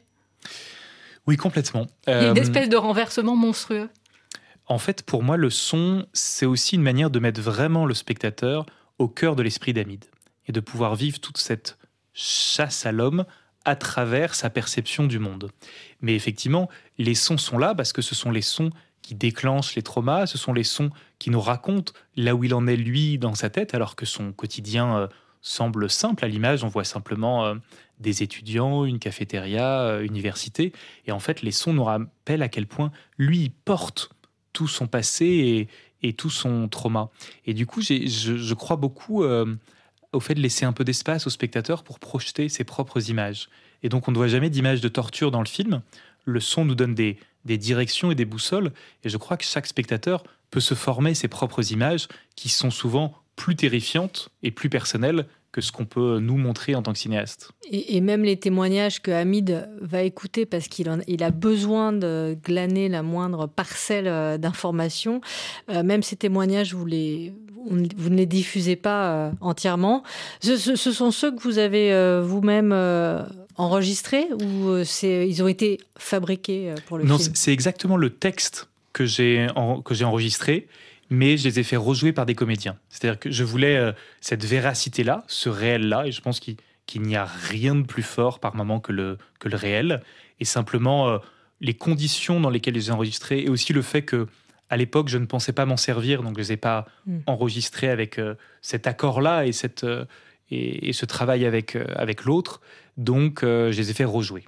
Oui, complètement. Il y a une espèce de renversement monstrueux. En fait, pour moi, le son, c'est aussi une manière de mettre vraiment le spectateur au cœur de l'esprit d'Hamid et de pouvoir vivre toute cette chasse à l'homme à travers sa perception du monde. Mais effectivement, les sons sont là parce que ce sont les sons qui déclenchent les traumas, ce sont les sons qui nous racontent là où il en est lui dans sa tête, alors que son quotidien euh, semble simple. À l'image, on voit simplement euh, des étudiants, une cafétéria, euh, université. Et en fait, les sons nous rappellent à quel point lui, il porte tout son passé et, et tout son trauma. Et du coup, j'ai, je, je crois beaucoup... Euh, au fait de laisser un peu d'espace au spectateur pour projeter ses propres images. Et donc, on ne voit jamais d'images de torture dans le film. Le son nous donne des, des directions et des boussoles. Et je crois que chaque spectateur peut se former ses propres images qui sont souvent plus terrifiantes et plus personnelles que ce qu'on peut nous montrer en tant que cinéaste. Et, et même les témoignages que Hamid va écouter parce qu'il en, il a besoin de glaner la moindre parcelle d'informations, euh, même ces témoignages, vous, les, vous ne les diffusez pas euh, entièrement. Ce, ce, ce sont ceux que vous avez euh, vous-même euh, enregistrés ou c'est, ils ont été fabriqués pour le non, film? Non, c'est exactement le texte que j'ai, en, que j'ai enregistrés, mais je les ai fait rejouer par des comédiens. C'est-à-dire que je voulais euh, cette véracité-là, ce réel-là, et je pense qu'il, qu'il n'y a rien de plus fort par moment que le, que le réel, et simplement euh, les conditions dans lesquelles je les ai enregistrés, et aussi le fait que à l'époque, je ne pensais pas m'en servir, donc je ne les ai pas mmh. enregistrés avec euh, cet accord-là et, cette, euh, et, et ce travail avec, euh, avec l'autre. Donc, euh, je les ai fait rejouer.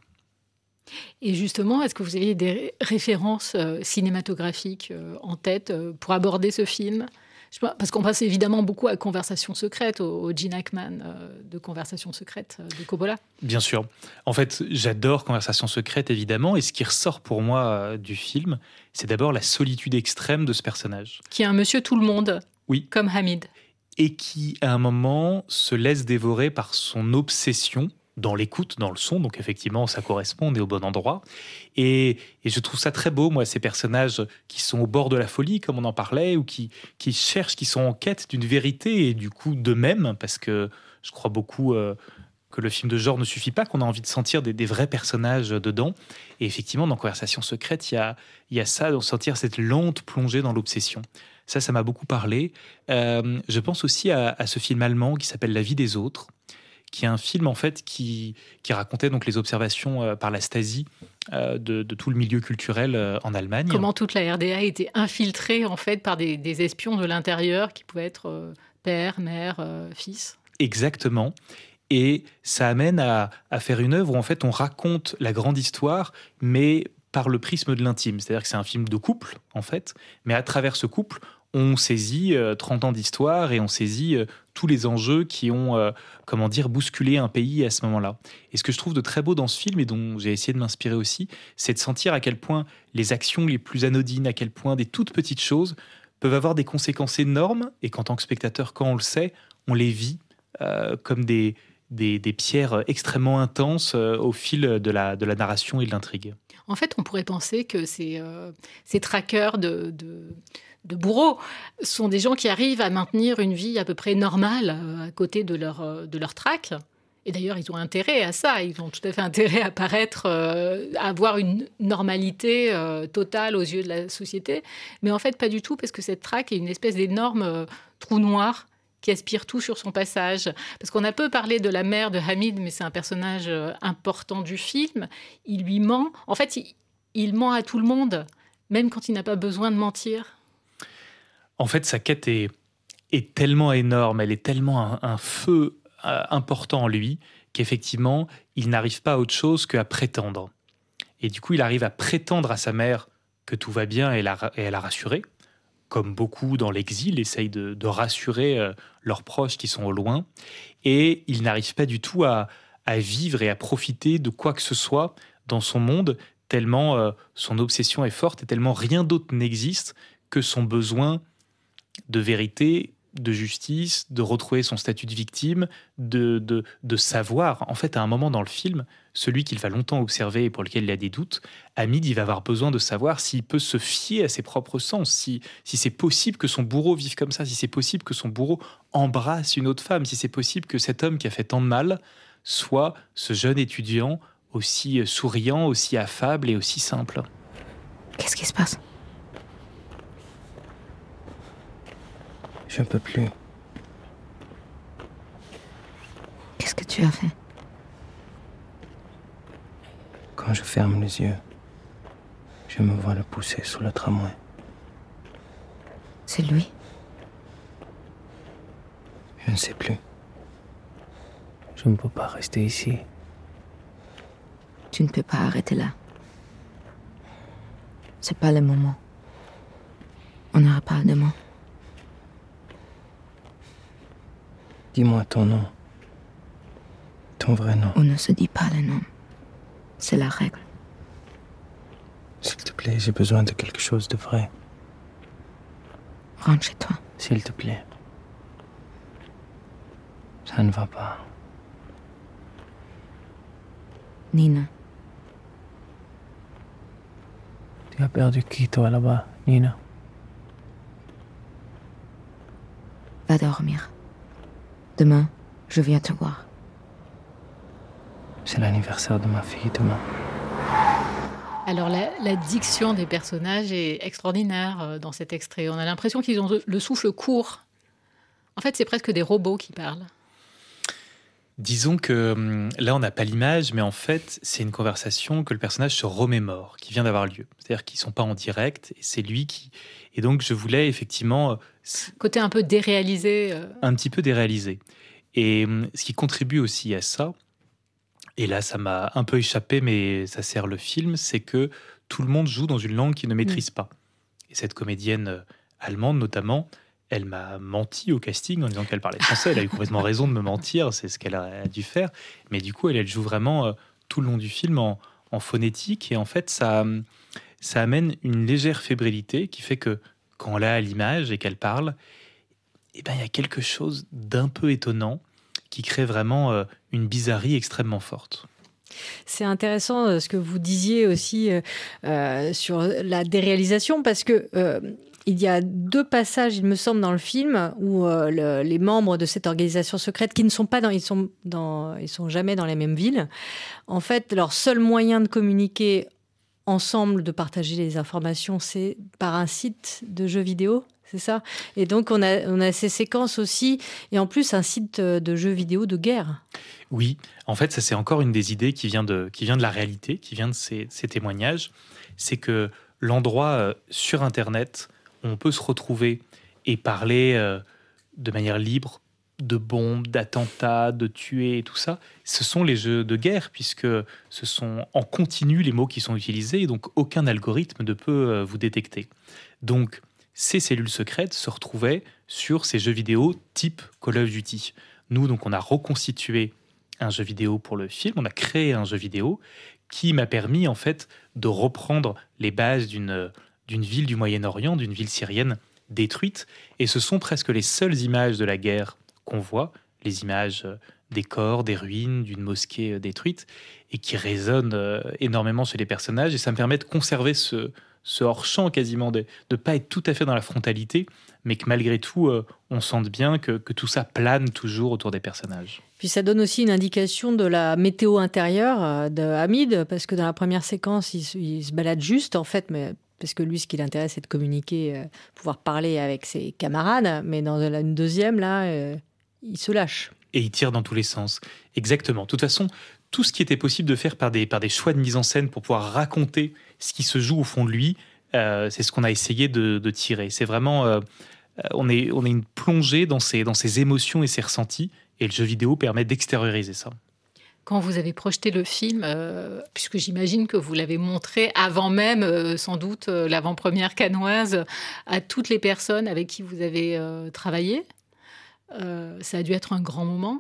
Et justement, est-ce que vous avez des références euh, cinématographiques euh, en tête euh, pour aborder ce film ? Je sais pas, parce qu'on passe évidemment beaucoup à Conversation secrète, au, au Gene Hackman euh, de Conversation secrète euh, de Coppola. Bien sûr. En fait, j'adore Conversation secrète, évidemment. Et ce qui ressort pour moi euh, du film, c'est d'abord la solitude extrême de ce personnage. Qui est un monsieur tout le monde, oui. Comme Hamid. Et qui, à un moment, se laisse dévorer par son obsession dans l'écoute, dans le son, donc effectivement ça correspond, on est au bon endroit, et, et je trouve ça très beau, moi, ces personnages qui sont au bord de la folie, comme on en parlait, ou qui, qui cherchent, qui sont en quête d'une vérité, et du coup d'eux-mêmes, parce que je crois beaucoup euh, que le film de genre ne suffit pas, qu'on a envie de sentir des, des vrais personnages dedans, et effectivement dans Conversation secrète, il y a, il y a ça, de sentir cette lente plongée dans l'obsession. Ça, ça m'a beaucoup parlé. Euh, je pense aussi à, à ce film allemand qui s'appelle La vie des autres, qui est un film en fait qui, qui racontait donc les observations euh, par la Stasi euh, de, de tout le milieu culturel euh, en Allemagne. Comment toute la R D A était infiltrée en fait par des, des espions de l'intérieur qui pouvaient être euh, père, mère, euh, fils. Exactement. Et ça amène à, à faire une œuvre où en fait on raconte la grande histoire, mais par le prisme de l'intime. C'est-à-dire que c'est un film de couple en fait, mais à travers ce couple, on saisit euh, trente ans d'histoire et on saisit euh, tous les enjeux qui ont, euh, comment dire, bousculé un pays à ce moment-là. Et ce que je trouve de très beau dans ce film, et dont j'ai essayé de m'inspirer aussi, c'est de sentir à quel point les actions les plus anodines, à quel point des toutes petites choses peuvent avoir des conséquences énormes, et qu'en tant que spectateur, quand on le sait, on les vit euh, comme des, des, des pierres extrêmement intenses euh, au fil de la, de la narration et de l'intrigue. En fait, on pourrait penser que ces, euh, ces traqueurs de... de... de bourreaux, sont des gens qui arrivent à maintenir une vie à peu près normale à côté de leur, de leur traque. Et d'ailleurs, ils ont intérêt à ça. Ils ont tout à fait intérêt à paraître, euh, à avoir une normalité euh, totale aux yeux de la société. Mais en fait, pas du tout, parce que cette traque est une espèce d'énorme euh, trou noir qui aspire tout sur son passage. Parce qu'on a peu parlé de la mère de Hamid, mais c'est un personnage euh, important du film. Il lui ment. En fait, il, il ment à tout le monde, même quand il n'a pas besoin de mentir. En fait, sa quête est, est tellement énorme, elle est tellement un, un feu euh, important en lui, qu'effectivement, il n'arrive pas à autre chose qu'à prétendre. Et du coup, il arrive à prétendre à sa mère que tout va bien et la, et la rassurer, comme beaucoup dans l'exil essayent de, de rassurer euh, leurs proches qui sont au loin. Et il n'arrive pas du tout à, à vivre et à profiter de quoi que ce soit dans son monde, tellement euh, son obsession est forte et tellement rien d'autre n'existe que son besoin de vérité, de justice, de retrouver son statut de victime, de, de, de savoir. En fait, à un moment dans le film, celui qu'il va longtemps observer et pour lequel il a des doutes, Hamid, il va avoir besoin de savoir s'il peut se fier à ses propres sens, si, si c'est possible que son bourreau vive comme ça, si c'est possible que son bourreau embrasse une autre femme, si c'est possible que cet homme qui a fait tant de mal soit ce jeune étudiant aussi souriant, aussi affable et aussi simple. Qu'est-ce qui se passe ? Je ne peux plus. Qu'est-ce que tu as fait ? Quand je ferme les yeux, je me vois le pousser sous le tramway. C'est lui ? Je ne sais plus. Je ne peux pas rester ici. Tu ne peux pas arrêter là. C'est pas le moment. On n'aura pas demain. Dis-moi ton nom. Ton vrai nom. On ne se dit pas le nom. C'est la règle. S'il te plaît, j'ai besoin de quelque chose de vrai. Rentre chez toi. S'il te plaît. Ça ne va pas. Nina. Tu as perdu qui, toi, là-bas, Nina? Va dormir. Demain, je viens te voir. C'est l'anniversaire de ma fille demain. Alors la, la diction des personnages est extraordinaire dans cet extrait. On a l'impression qu'ils ont le souffle court. En fait, c'est presque des robots qui parlent. Disons que là, on n'a pas l'image, mais en fait, c'est une conversation que le personnage se remémore, qui vient d'avoir lieu. C'est-à-dire qu'ils ne sont pas en direct, et c'est lui qui... Et donc, je voulais effectivement... Côté un peu déréalisé. Euh... Un petit peu déréalisé. Et ce qui contribue aussi à ça, et là, ça m'a un peu échappé, mais ça sert le film, c'est que tout le monde joue dans une langue qu'il ne maîtrise pas. Et cette comédienne allemande, notamment... Elle m'a menti au casting en disant qu'elle parlait français. Elle a eu complètement raison de me mentir, c'est ce qu'elle a dû faire. Mais du coup, elle, elle joue vraiment euh, tout le long du film en, en phonétique. Et en fait, ça, ça amène une légère fébrilité qui fait que quand on l'a à l'image et qu'elle parle, eh ben, il y a quelque chose d'un peu étonnant qui crée vraiment euh, une bizarrerie extrêmement forte. C'est intéressant euh, ce que vous disiez aussi euh, euh, sur la déréalisation parce que... Euh, Il y a deux passages, il me semble, dans le film où euh, le, les membres de cette organisation secrète, qui ne sont pas dans, ils sont dans, ils sont jamais dans les mêmes villes. En fait, leur seul moyen de communiquer ensemble, de partager les informations, c'est par un site de jeux vidéo. C'est ça. Et donc, on a, on a ces séquences aussi, et en plus, un site de jeux vidéo de guerre. Oui, en fait, ça, c'est encore une des idées qui vient de, qui vient de la réalité, qui vient de ces, ces témoignages. C'est que l'endroit euh, sur Internet... on peut se retrouver et parler euh, de manière libre de bombes, d'attentats, de tuer et tout ça. Ce sont les jeux de guerre, puisque ce sont en continu les mots qui sont utilisés, et donc aucun algorithme ne peut euh, vous détecter. Donc, ces cellules secrètes se retrouvaient sur ces jeux vidéo type Call of Duty. Nous, donc, on a reconstitué un jeu vidéo pour le film, on a créé un jeu vidéo qui m'a permis, en fait, de reprendre les bases d'une... d'une ville du Moyen-Orient, d'une ville syrienne détruite. Et ce sont presque les seules images de la guerre qu'on voit, les images des corps, des ruines, d'une mosquée détruite, et qui résonnent énormément chez les personnages. Et ça me permet de conserver ce, ce hors-champ quasiment, de ne pas être tout à fait dans la frontalité, mais que malgré tout, on sente bien que, que tout ça plane toujours autour des personnages. Puis ça donne aussi une indication de la météo intérieure de Hamid, parce que dans la première séquence, il, il se balade juste, en fait, mais... parce que lui, ce qui l'intéresse, c'est de communiquer, euh, pouvoir parler avec ses camarades. Mais dans la, une deuxième, là, euh, il se lâche. Et il tire dans tous les sens. Exactement. De toute façon, tout ce qui était possible de faire par des, par des choix de mise en scène pour pouvoir raconter ce qui se joue au fond de lui, euh, c'est ce qu'on a essayé de, de tirer. C'est vraiment... Euh, on, est, on est une plongée dans ses, dans ses émotions et ses ressentis. Et le jeu vidéo permet d'extérioriser ça. Quand vous avez projeté le film, euh, puisque j'imagine que vous l'avez montré avant même, euh, sans doute, euh, l'avant-première cannoise, à toutes les personnes avec qui vous avez euh, travaillé, euh, ça a dû être un grand moment.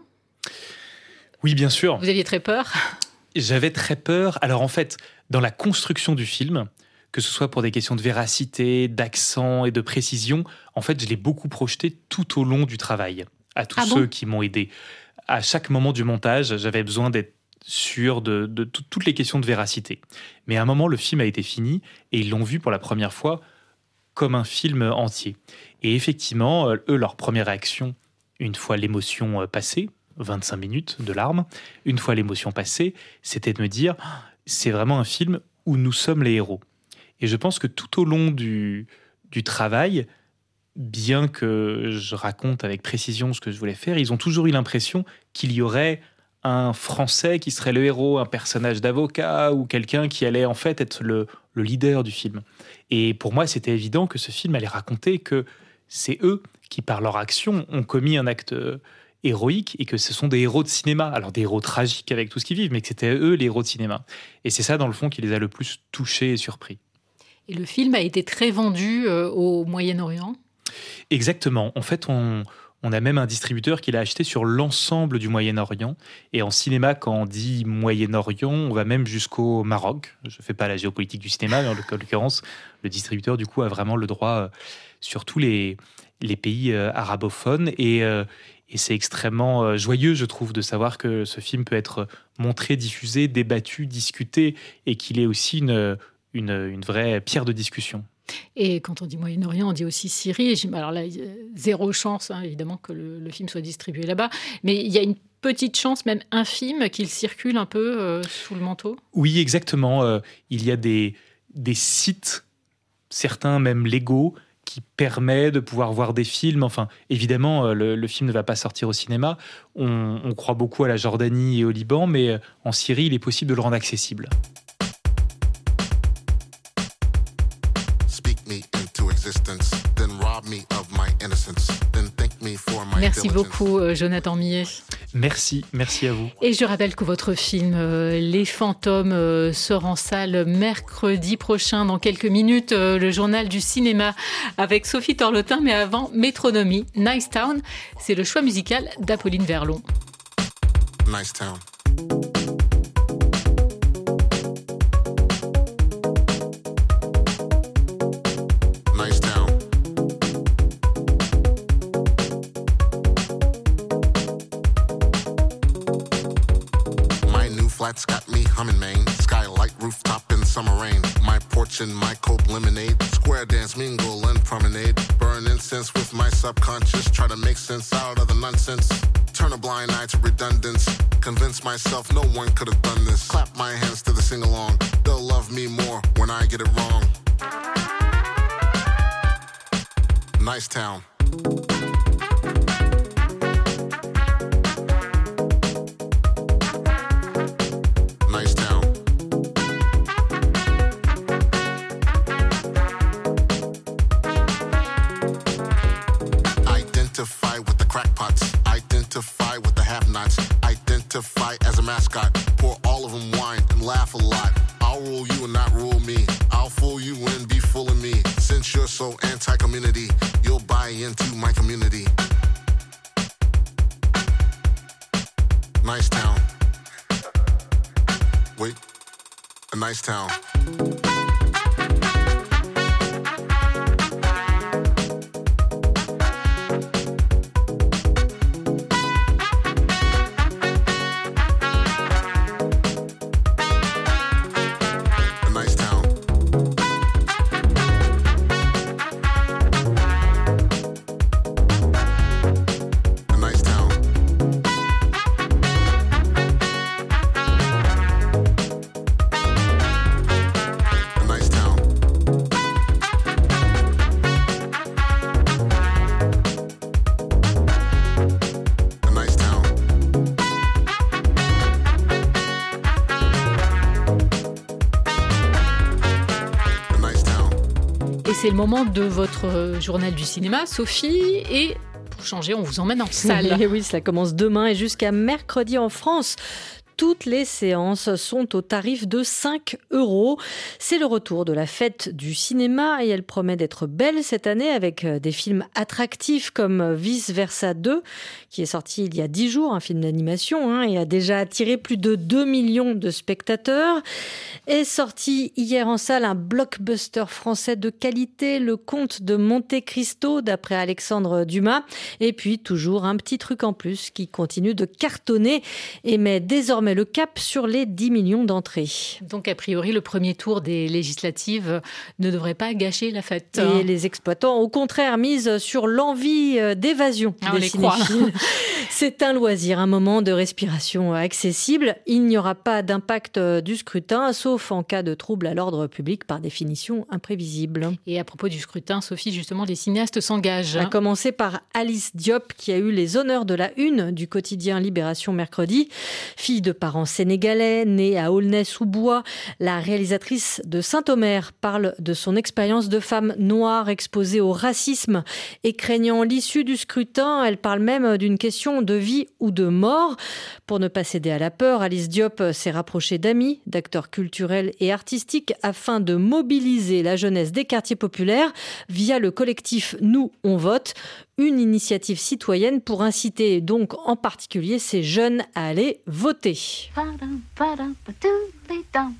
Oui, bien sûr. Vous aviez très peur ? J'avais très peur. Alors en fait, dans la construction du film, que ce soit pour des questions de véracité, d'accent et de précision, en fait, je l'ai beaucoup projeté tout au long du travail, à tous ah ceux bon qui m'ont aidé. À chaque moment du montage, j'avais besoin d'être sûr de, de, de toutes les questions de véracité. Mais à un moment, le film a été fini et ils l'ont vu pour la première fois comme un film entier. Et effectivement, eux, leur première réaction, une fois l'émotion passée, vingt-cinq minutes de larmes, une fois l'émotion passée, c'était de me dire « c'est vraiment un film où nous sommes les héros ». Et je pense que tout au long du, du travail, bien que je raconte avec précision ce que je voulais faire, ils ont toujours eu l'impression qu'il y aurait un Français qui serait le héros, un personnage d'avocat ou quelqu'un qui allait en fait être le, le leader du film. Et pour moi, c'était évident que ce film allait raconter que c'est eux qui, par leur action, ont commis un acte héroïque et que ce sont des héros de cinéma. Alors des héros tragiques avec tout ce qu'ils vivent, mais que c'était eux les héros de cinéma. Et c'est ça, dans le fond, qui les a le plus touchés et surpris. Et le film a été très vendu euh, au Moyen-Orient ? Exactement. En fait, on, on a même un distributeur qui l'a acheté sur l'ensemble du Moyen-Orient. Et en cinéma, quand on dit Moyen-Orient, on va même jusqu'au Maroc. Je ne fais pas la géopolitique du cinéma, mais en l'occurrence, le distributeur, du coup, a vraiment le droit sur tous les, les pays euh, arabophones. Et, euh, et c'est extrêmement euh, joyeux, je trouve, de savoir que ce film peut être montré, diffusé, débattu, discuté, et qu'il est aussi une, une, une vraie pierre de discussion. Et quand on dit Moyen-Orient, on dit aussi Syrie. Alors là, il y a zéro chance, hein, évidemment, que le, le film soit distribué là-bas. Mais il y a une petite chance, même infime, qu'il circule un peu euh, sous le manteau. Oui, exactement. Euh, il y a des, des sites, certains même légaux, qui permet de pouvoir voir des films. Enfin, évidemment, le, le film ne va pas sortir au cinéma. On, on croit beaucoup à la Jordanie et au Liban, mais en Syrie, il est possible de le rendre accessible. Merci beaucoup, Jonathan Millet. Merci, merci à vous. Et je rappelle que votre film euh, Les Fantômes euh, sort en salle mercredi prochain, dans quelques minutes, euh, le journal du cinéma avec Sophie Torlotin, mais avant, Métronomie, Nice Town, c'est le choix musical d'Apolline Verlon. Nice Town. Flats got me humming, Maine. Skylight rooftop in summer rain. My porch and my cold lemonade. Square dance, mingle and promenade. Burn incense with my subconscious. Try to make sense out of the nonsense. Turn a blind eye to redundance. Convince myself no one could have done this. Clap my hands to the sing-along. They'll love me more when I get it wrong. Nice town. Identify with the crackpots. Identify with the have-nots. Identify as a mascot. Pour all of them wine and laugh a lot. I'll rule you and not rule me. I'll fool you and be full of me. Since you're so anti-community, you'll buy into my community. Nice town. Wait, a nice town. C'est le moment de votre journal du cinéma, Sophie, et pour changer, on vous emmène en salle. Oui, oui, cela commence demain et jusqu'à mercredi en France. Toutes les séances sont au tarif de cinq euros. C'est le retour de la fête du cinéma et elle promet d'être belle cette année avec des films attractifs comme Vice Versa deux, qui est sorti il y a dix jours, un film d'animation, hein, et a déjà attiré plus de deux millions de spectateurs. Est sorti hier en salle un blockbuster français de qualité, Le Comte de Monte Cristo, d'après Alexandre Dumas. Et puis toujours un petit truc en plus qui continue de cartonner et met désormais le cap sur les dix millions d'entrées. Donc, a priori, le premier tour des législatives ne devrait pas gâcher la fête. Et les exploitants, au contraire, misent sur l'envie d'évasion ah, des cinéphiles. C'est un loisir, un moment de respiration accessible. Il n'y aura pas d'impact du scrutin, sauf en cas de trouble à l'ordre public, par définition imprévisible. Et à propos du scrutin, Sophie, justement, les cinéastes s'engagent. À commencer par Alice Diop, qui a eu les honneurs de la une du quotidien Libération mercredi. Fille de parents sénégalais, née à Aulnay-sous-Bois, la réalisatrice de Saint-Omer parle de son expérience de femme noire exposée au racisme et craignant l'issue du scrutin. Elle parle même d'une question de vie ou de mort. Pour ne pas céder à la peur, Alice Diop s'est rapprochée d'amis, d'acteurs culturels et artistiques afin de mobiliser la jeunesse des quartiers populaires via le collectif Nous, on vote. Une initiative citoyenne pour inciter donc en particulier ces jeunes à aller voter.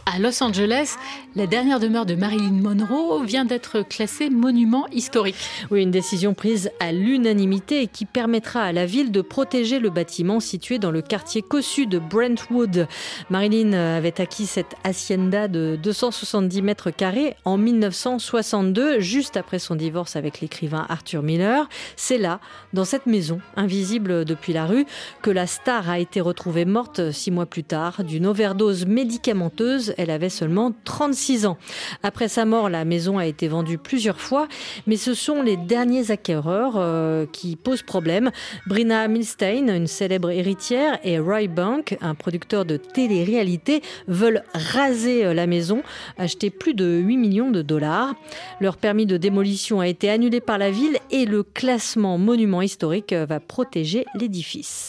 À Los Angeles, la dernière demeure de Marilyn Monroe vient d'être classée monument historique. Oui, une décision prise à l'unanimité et qui permettra à la ville de protéger le bâtiment situé dans le quartier cossu de Brentwood. Marilyn avait acquis cette hacienda de deux cent soixante-dix mètres carrés en mille neuf cent soixante-deux, juste après son divorce avec l'écrivain Arthur Miller. C'est là, dans cette maison, invisible depuis la rue, que la star a été retrouvée morte six mois plus tard d'une overdose médicamenteuse. Elle avait seulement trente-six ans. Après sa mort, la maison a été vendue plusieurs fois, mais ce sont les derniers acquéreurs euh, qui posent problème. Brina Milstein, une célèbre héritière, et Roy Bank, un producteur de télé-réalité, veulent raser la maison, acheter plus de huit millions de dollars. Leur permis de démolition a été annulé par la ville et le classement monument historique va protéger l'édifice.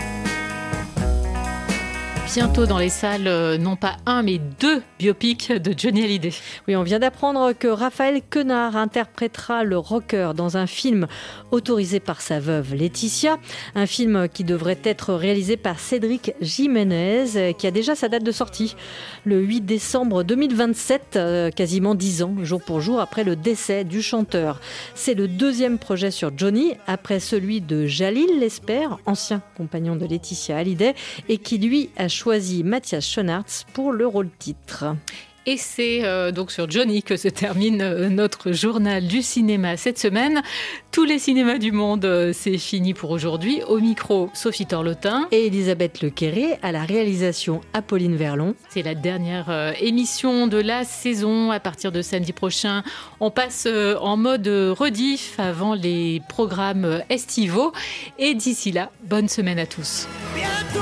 Bientôt dans les salles, non pas un, mais deux biopics de Johnny Hallyday. Oui, on vient d'apprendre que Raphaël Quenard interprétera le rocker dans un film autorisé par sa veuve Laetitia. Un film qui devrait être réalisé par Cédric Jiménez, qui a déjà sa date de sortie. Le huit décembre deux mille vingt-sept, quasiment dix ans, jour pour jour, après le décès du chanteur. C'est le deuxième projet sur Johnny, après celui de Jalil Lesper, ancien compagnon de Laetitia Hallyday, et qui lui a choisi Mathias Schoenaerts pour le rôle-titre. Et c'est euh, donc sur Johnny que se termine euh, notre journal du cinéma cette semaine. Tous les cinémas du monde, euh, c'est fini pour aujourd'hui. Au micro, Sophie Torlotin. Et Elisabeth Lequéré, à la réalisation Apolline Verlon. C'est la dernière euh, émission de la saison. À partir de samedi prochain, on passe euh, en mode rediff avant les programmes estivaux. Et d'ici là, bonne semaine à tous. Bientôt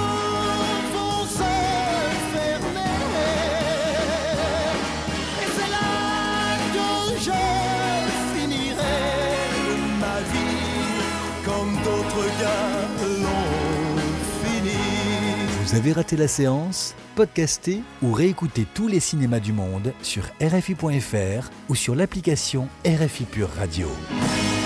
Vous avez raté la séance? Podcastez ou réécoutez tous les cinémas du monde sur R F I point F R ou sur l'application R F I Pure Radio.